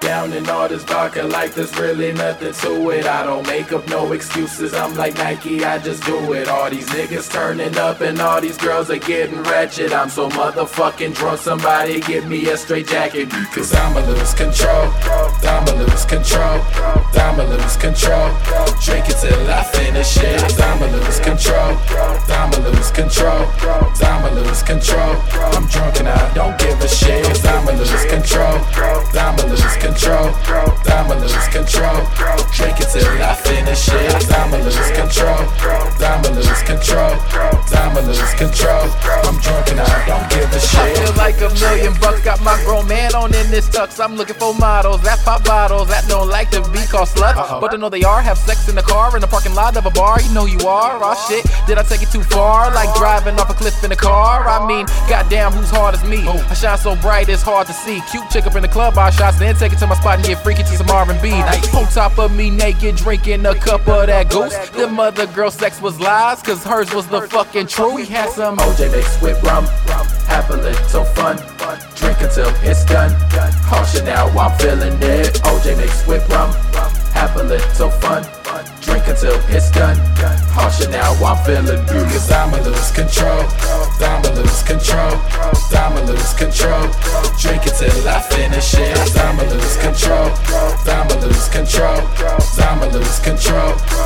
down in all this vodka like there's really nothing to it. I don't make up no excuses, I'm like Nike, I just do it. All these niggas turning up and all these girls are getting ratchet. I'm so motherfucking drunk, somebody give me a straight jacket. Cause I'ma lose control, I'ma lose control, I'ma lose control. Drink it till I finish it. I'ma lose control, I'ma lose control, I'ma lose control. I'm drunk and I don't give a shit. I'ma lose control, I'ma lose control, I'ma lose control. Drink it till I finish it. I'ma lose control, I'ma lose control, I'ma lose control. I'm drunk and I don't give a shit. I feel like $1,000,000. Got my grown man on in this tux. I'm looking for models that pop bottles that don't like to be called sluts, but to know they are. Have sex in the car in the parking lot of a bar. You know you are. Oh shit, did I take it too far? Like driving off a cliff in a car. I mean, goddamn, who's hard as me? I shine so bright it's hard to see. Cute chick up in the club, buy shots, then take it to my spot and get freaky to some R&B. On top of me naked, drinking a cup of that goose. Them other girl sex was lies, cause hers was the fucking truth. We had some OJ mixed with rum, have a little fun. Drink until it's done. Caution now, I'm feeling it. OJ mixed with rum, have a little fun. Drink until it's done. Caution now, I'm feeling good. Cause I'ma lose control, I'ma lose control, I'ma lose control. Drink it till I finish it. I'ma lose control, I'ma lose control, I'ma lose control.